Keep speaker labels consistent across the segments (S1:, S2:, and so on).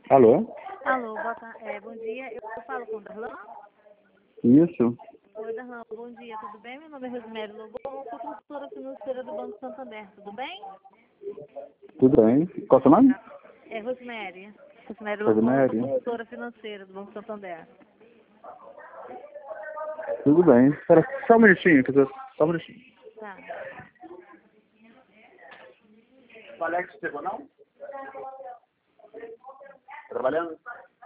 S1: Alô?
S2: Alô, bom dia. Eu falo com o Darlan?
S1: Isso,
S2: Oi, Darlan, bom dia, tudo bem? Meu nome é Rosemary Lobão, sou consultora financeira do Banco Santander, tudo bem?
S1: tudo bem. Qual é o seu nome?
S2: É Rosemary. Rosemary Lobão, sou
S1: Rosemary.
S2: consultora financeira do Banco Santander.
S1: Tudo bem. Espera só um minutinho, só um minutinho.
S2: Tá.
S1: O Alex chegou, não? Trabalhando?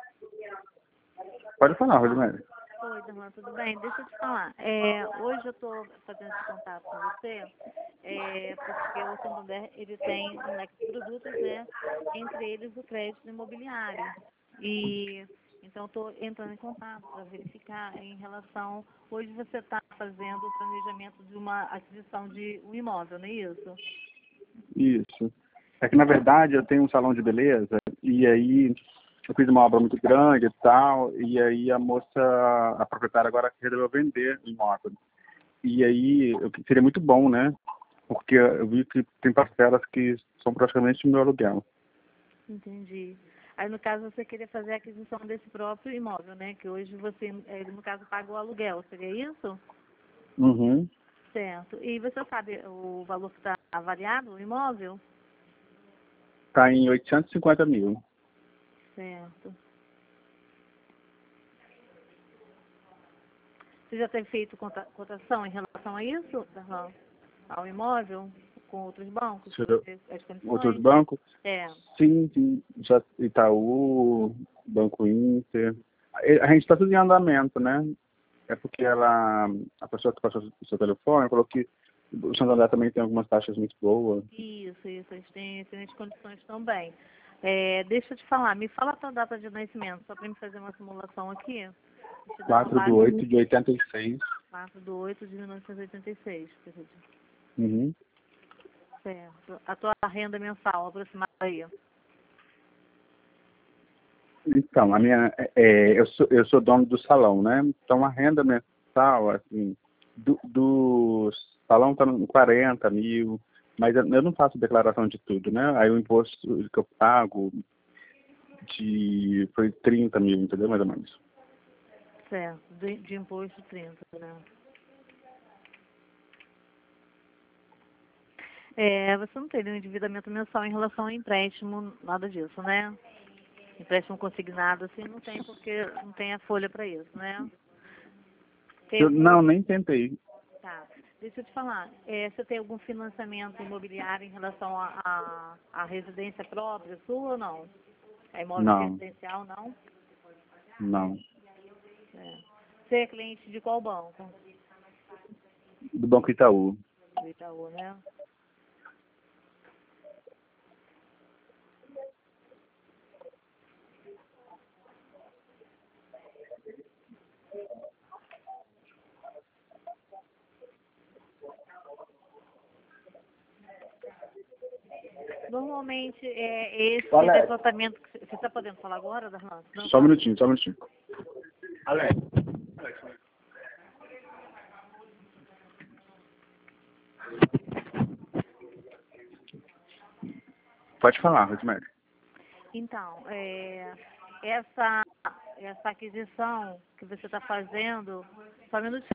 S1: Pode falar, Rosemary.
S2: Oi, Darlan, tudo bem? Deixa eu te falar. Hoje eu estou fazendo esse contato com você, porque o Santander ele tem um leque de produtos, né? Entre eles o crédito imobiliário. E então estou entrando em contato para verificar em relação. Hoje você está fazendo o planejamento de uma aquisição de um imóvel, não é isso?
S1: Isso. É que, na verdade, eu tenho um salão de beleza e aí eu fiz uma obra muito grande e tal, e aí a proprietária agora resolveu vender o imóvel. E aí seria muito bom, né? Porque eu vi que tem parcelas que são praticamente o meu aluguel.
S2: Entendi. Aí, no caso, você queria fazer a aquisição desse próprio imóvel, né? Que hoje você, no caso, paga o aluguel, seria isso?
S1: Uhum.
S2: Certo. E você sabe o valor que está avaliado, o imóvel?
S1: Está em 850 mil.
S2: Certo. Você já tem feito cotação em relação a isso, Darlan? Ao imóvel, com outros bancos, para
S1: Tirou
S2: ver as
S1: outros
S2: condições?
S1: bancos?
S2: É.
S1: Sim, sim. Já Itaú, Banco Inter. A gente está tudo em andamento, né? É porque a pessoa que passou o seu telefone falou que o Santander também tem algumas taxas muito boas.
S2: Isso. Eles têm excelentes condições também. Deixa eu te falar, me fala a tua data de nascimento, só para me fazer uma simulação aqui. Deixa eu dar uma
S1: 4 de
S2: base
S1: 8 de 86.
S2: 4/8/1986.
S1: Uhum.
S2: Certo. A tua renda mensal aproximada aí?
S1: Então, eu sou dono do salão, né? Então, a renda mensal, assim, do salão está em 40 mil, mas eu não faço declaração de tudo, né? Aí o imposto que eu pago foi 30 mil, entendeu? Mais ou menos.
S2: Certo. De imposto 30, né? Você não tem nenhum endividamento mensal em relação ao empréstimo, nada disso, né? Empréstimo consignado, assim, não tem, porque não tem a folha para isso, né? Tem algum
S1: Não,
S2: outro?
S1: nem tentei.
S2: Tá. Deixa eu te falar. Você tem algum financiamento imobiliário em relação à residência própria sua ou não? É imóvel
S1: Não,
S2: residencial, não?
S1: não.
S2: É. Você é cliente de qual banco?
S1: Do Banco Itaú.
S2: Do Itaú, né? Normalmente, esse
S1: Alex,
S2: levantamento que você está podendo falar agora, Darlan? Não,
S1: só um
S2: tá.
S1: minutinho, só um minutinho. Alex. Pode falar, Rosemary.
S2: Então, essa, essa aquisição que você está fazendo, só um minutinho.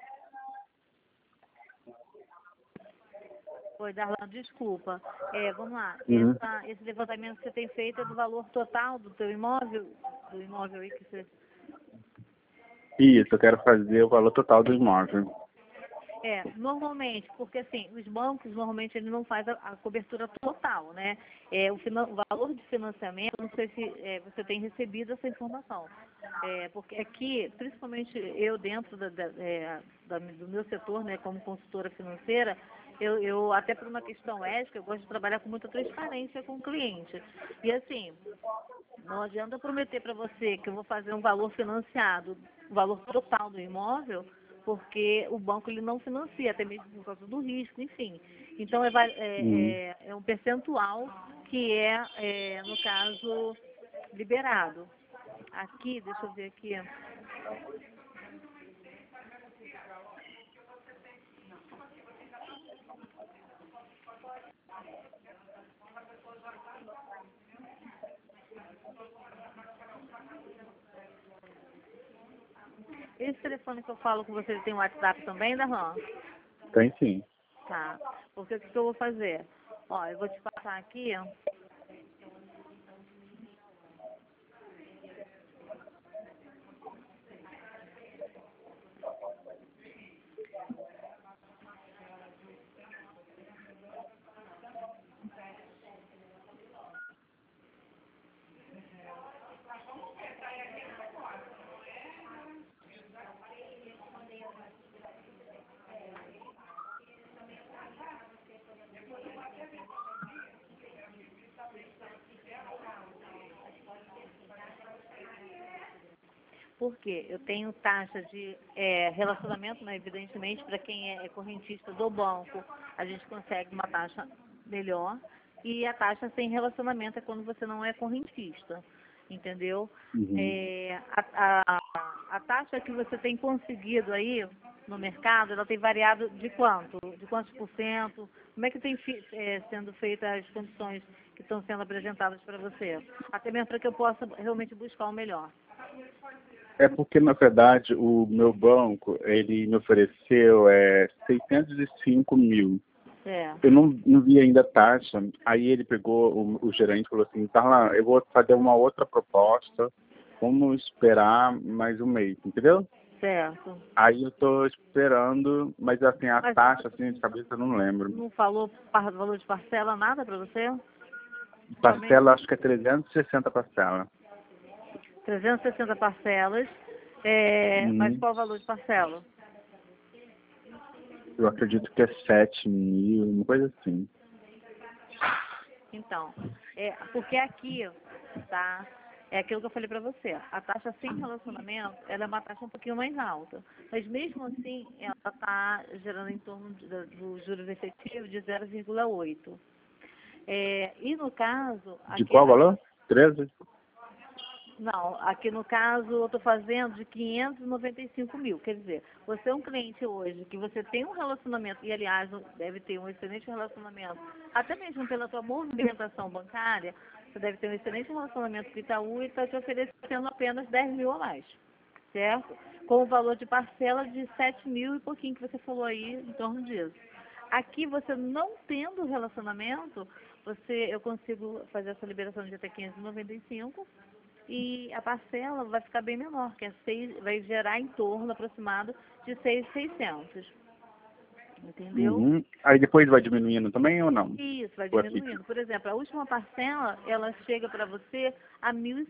S2: Oi, Darlan, desculpa. Vamos lá.
S1: Uhum.
S2: Esse levantamento que você tem feito é do valor total do teu imóvel? Do imóvel aí que você...
S1: Isso, eu quero fazer o valor total do imóvel.
S2: Normalmente, porque assim, os bancos normalmente eles não fazem a cobertura total, né? O valor de financiamento, não sei se você tem recebido essa informação. Porque aqui, principalmente eu dentro do meu setor, né, como consultora financeira, eu, até por uma questão ética, eu gosto de trabalhar com muita transparência com o cliente. E assim, não adianta prometer para você que eu vou fazer um valor financiado, o valor total do imóvel, porque o banco ele não financia, até mesmo por causa do risco, enfim. Então
S1: Uhum.
S2: é um percentual que no caso, liberado. Aqui, deixa eu ver aqui. Esse telefone que eu falo com você, ele tem WhatsApp também, Darlan?
S1: Tem sim.
S2: Tá. Porque o que que eu vou fazer? Ó, eu vou te passar aqui, ó. Porque eu tenho taxa de relacionamento, né, evidentemente, para quem é correntista do banco, a gente consegue uma taxa melhor. E a taxa sem relacionamento é quando você não é correntista, entendeu?
S1: Uhum.
S2: A taxa que você tem conseguido aí no mercado, ela tem variado de quanto? De quantos por cento? Como é que tem sendo feitas as condições que estão sendo apresentadas para você? Até mesmo para que eu possa realmente buscar o melhor.
S1: É porque, na verdade, o meu banco, ele me ofereceu 605 mil.
S2: É.
S1: Eu não vi ainda a taxa. Aí ele pegou, o gerente falou assim, tá lá, eu vou fazer uma outra proposta, vamos esperar mais um mês, entendeu?
S2: Certo.
S1: Aí eu tô esperando, mas assim, a
S2: Mas
S1: taxa, assim, de cabeça eu não lembro.
S2: não falou valor de parcela nada para você? Somente
S1: Parcela, acho que é 360 parcela.
S2: 360 parcelas. Mas
S1: Uhum.
S2: qual o valor de parcela?
S1: Eu acredito que é 7 mil, uma coisa assim.
S2: Então, porque aqui, tá? É aquilo que eu falei para você. A taxa sem relacionamento, ela é uma taxa um pouquinho mais alta. Mas mesmo assim, ela está gerando em torno do juros efetivo de 0,8. E no caso,
S1: De
S2: aqui,
S1: qual valor? 13?
S2: não, aqui no caso eu estou fazendo de 595 mil. Quer dizer, você é um cliente hoje que você tem um relacionamento, e aliás deve ter um excelente relacionamento, até mesmo pela sua movimentação bancária, você deve ter um excelente relacionamento com o Itaú e está te oferecendo apenas 10 mil a mais, certo? Com o valor de parcela de 7 mil e pouquinho que você falou aí, em torno disso. Aqui você não tendo relacionamento, eu consigo fazer essa liberação de até 595 e a parcela vai ficar bem menor, que vai gerar em torno aproximado de 6.600, entendeu?
S1: Uhum. Aí depois vai diminuindo também ou não?
S2: Isso, vai
S1: Ou é fixo?
S2: diminuindo. Por exemplo, a última parcela, ela chega para você a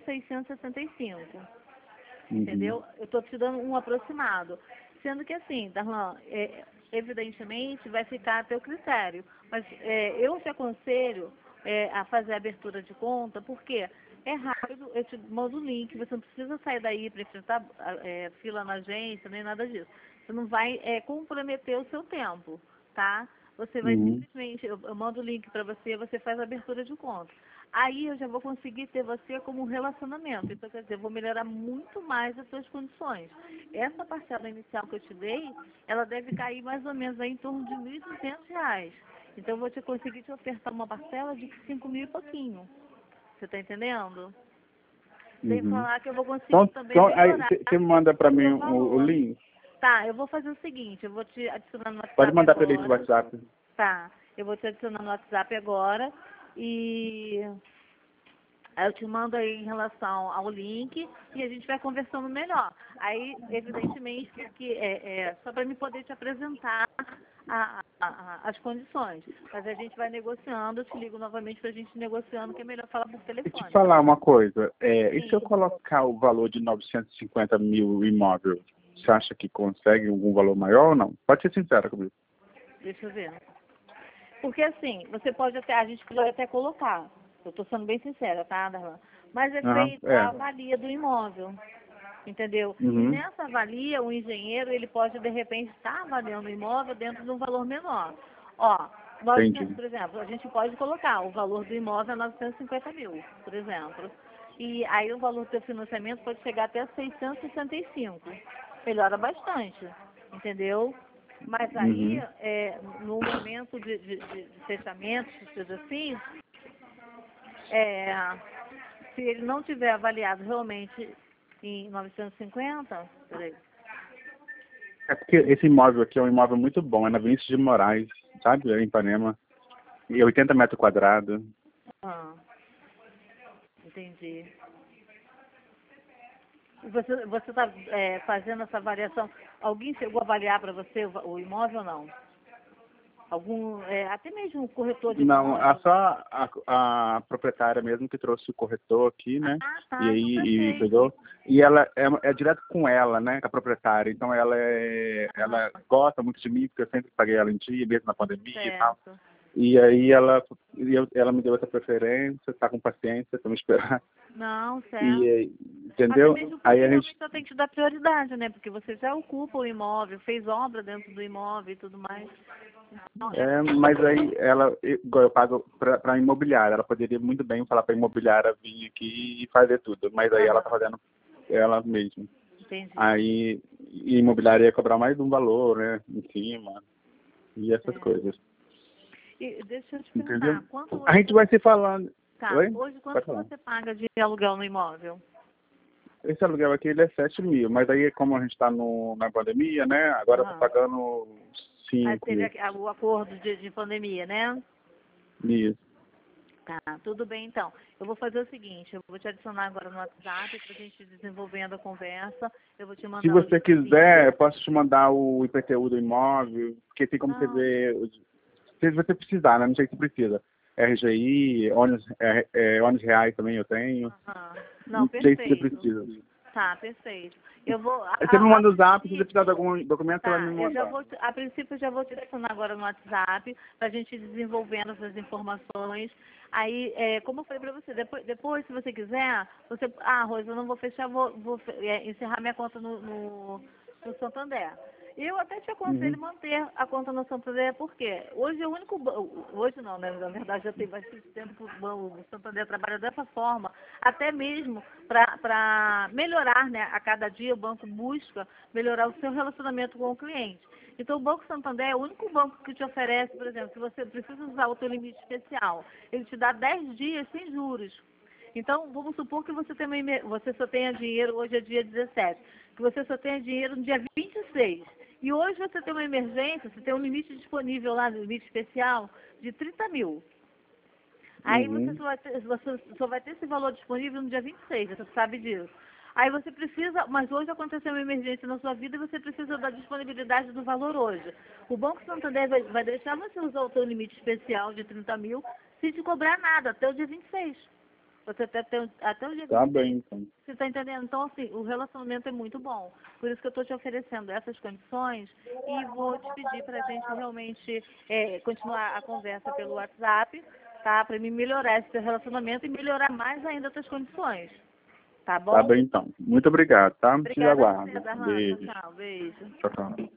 S2: 1.665,
S1: Uhum.
S2: entendeu? Eu estou te dando um aproximado. Sendo que assim, Darlan, evidentemente vai ficar a teu critério. Mas eu te aconselho a fazer a abertura de conta, porque é rápido, eu te mando o link, você não precisa sair daí para enfrentar fila na agência, nem nada disso. Você não vai comprometer o seu tempo, tá? Você vai
S1: Uhum.
S2: simplesmente, eu mando o link para você, você faz a abertura de conta. Aí eu já vou conseguir ter você como um relacionamento. Então, quer dizer, eu vou melhorar muito mais as suas condições. Essa parcela inicial que eu te dei, ela deve cair mais ou menos aí em torno de R$ 1.200. Então, eu vou conseguir te ofertar uma parcela de 5 mil e pouquinho. Você está entendendo? Sem
S1: Uhum.
S2: falar que eu vou conseguir também
S1: Então aí
S2: melhorar
S1: você manda para
S2: o
S1: mim
S2: seu
S1: o
S2: valor.
S1: link?
S2: Tá, eu vou fazer o seguinte, eu vou te adicionar no
S1: Pode
S2: WhatsApp
S1: mandar pelo
S2: agora.
S1: WhatsApp.
S2: Tá, eu vou te adicionar no WhatsApp agora e aí eu te mando aí em relação ao link e a gente vai conversando melhor. Aí, evidentemente, que só para me poder te apresentar as condições. Mas a gente vai negociando, eu te ligo novamente para a gente ir negociando, que é melhor falar por
S1: E te
S2: telefone, tá
S1: falar
S2: bom?
S1: uma coisa, e se eu
S2: Sim,
S1: colocar o valor de 950 mil imóvel, você acha que consegue algum valor maior ou não? Pode ser sincera comigo.
S2: deixa eu ver. Porque assim, você pode até, a gente pode até colocar, eu estou sendo bem sincera, tá, Darlan? Mas é
S1: Aham,
S2: feito a
S1: é.
S2: avalia do imóvel. Entendeu? E
S1: Uhum,
S2: nessa avalia, o engenheiro, ele pode, de repente, estar avaliando o imóvel dentro de um valor menor. Ó,
S1: entendi.
S2: por exemplo, a gente pode colocar o valor do imóvel a 950 mil, por exemplo. E aí o valor do seu financiamento pode chegar até 665. Melhora bastante, entendeu? Mas aí,
S1: Uhum.
S2: no momento de fechamento, coisa assim, é, se ele não tiver avaliado realmente em 950, peraí.
S1: É porque esse imóvel aqui é um imóvel muito bom, é na Vinícius de Moraes, sabe? É em Ipanema. E 80 metros quadrados.
S2: Ah, entendi. E você está fazendo essa avaliação? Alguém chegou a avaliar para você o imóvel ou não? Algum, até mesmo o corretor de
S1: Não,
S2: imóvel?
S1: só a proprietária mesmo que trouxe o corretor aqui, né?
S2: Ah,
S1: E
S2: tá, então
S1: aí
S2: perfeito.
S1: pegou. E ela é direto com ela, né? Com a proprietária. Então ela gosta muito de mim, porque eu sempre paguei ela em dia, mesmo na pandemia e tal.
S2: Certo.
S1: E aí ela me deu essa preferência, tá com paciência, estamos esperando.
S2: Não, certo.
S1: E
S2: Até
S1: entendeu?
S2: mesmo
S1: Aí
S2: porque
S1: a gente
S2: realmente só tem que te dar prioridade, né? Porque você já ocupa o imóvel, fez obra dentro do imóvel e tudo mais. Então,
S1: mas aí igual eu pago para imobiliária, ela poderia muito bem falar para imobiliária vir aqui e fazer tudo, mas aí ela tá fazendo ela mesma.
S2: entendi.
S1: Aí e imobiliária ia cobrar mais um valor, né, em cima, e essas coisas.
S2: E deixa eu te
S1: Entendeu?
S2: perguntar, quanto
S1: A gente vai se falando.
S2: tá,
S1: Oi?
S2: hoje quanto
S1: Pode
S2: que
S1: falar.
S2: você paga de aluguel no imóvel?
S1: Esse aluguel aqui ele é 7 mil, mas aí como a gente está na pandemia, né, agora eu tô pagando
S2: Aí
S1: 5
S2: teve
S1: mil.
S2: o acordo de pandemia, né?
S1: Isso.
S2: Tá, tudo bem então. Eu vou fazer o seguinte, eu vou te adicionar agora no WhatsApp pra gente ir desenvolvendo a conversa. Eu vou te
S1: Se
S2: mandar o
S1: você
S2: linkzinho.
S1: quiser, eu posso te mandar o IPTU do imóvel, porque tem como você
S2: Não.
S1: ver, se você precisar, né? Não sei se precisa. RGI, ônibus reais também eu tenho.
S2: Não,
S1: Não sei se você
S2: perfeito.
S1: precisa.
S2: Tá, perfeito. Eu vou.
S1: Você me manda o zap, se você precisar de algum documento, você vai
S2: Tá,
S1: me
S2: eu já
S1: mandar.
S2: vou, a princípio eu já vou te adicionar agora no WhatsApp para a gente ir desenvolvendo essas informações. Aí, como eu falei para você, depois, se você quiser, você, Rosa, eu não vou fechar, vou encerrar minha conta no Santander. Eu até te aconselho manter a conta no Santander, porque hoje é o único hoje não, né? Na verdade já tem bastante tempo que o Santander trabalha dessa forma, até mesmo para melhorar, né? A cada dia o banco busca melhorar o seu relacionamento com o cliente. Então o Banco Santander é o único banco que te oferece, por exemplo, se você precisa usar o teu limite especial, ele te dá 10 dias sem juros. Então, vamos supor que você só tenha dinheiro, hoje é dia 17, que você só tenha dinheiro no dia 26. E hoje você tem uma emergência, você tem um limite disponível lá, no limite especial, de 30 mil. Aí você só vai ter esse valor disponível no dia 26, você sabe disso. Aí você precisa, mas hoje aconteceu uma emergência na sua vida e você precisa da disponibilidade do valor hoje. O Banco Santander vai deixar você usar o seu limite especial de 30 mil sem te cobrar nada, até o dia 26. Você até o dia 26.
S1: Tá bem, então.
S2: Você está entendendo? Então, assim, o relacionamento é muito bom. Por isso que eu estou te oferecendo essas condições e vou te pedir para a gente realmente continuar a conversa pelo WhatsApp, tá? Para mim melhorar esse seu relacionamento e melhorar mais ainda as suas condições. Tá bom?
S1: Tá bem, então. Muito obrigado, tá? Te
S2: Obrigada a
S1: aguardo.
S2: você, Darlan.
S1: Beijo.
S2: Tchau, beijo.
S1: Tchau, tchau.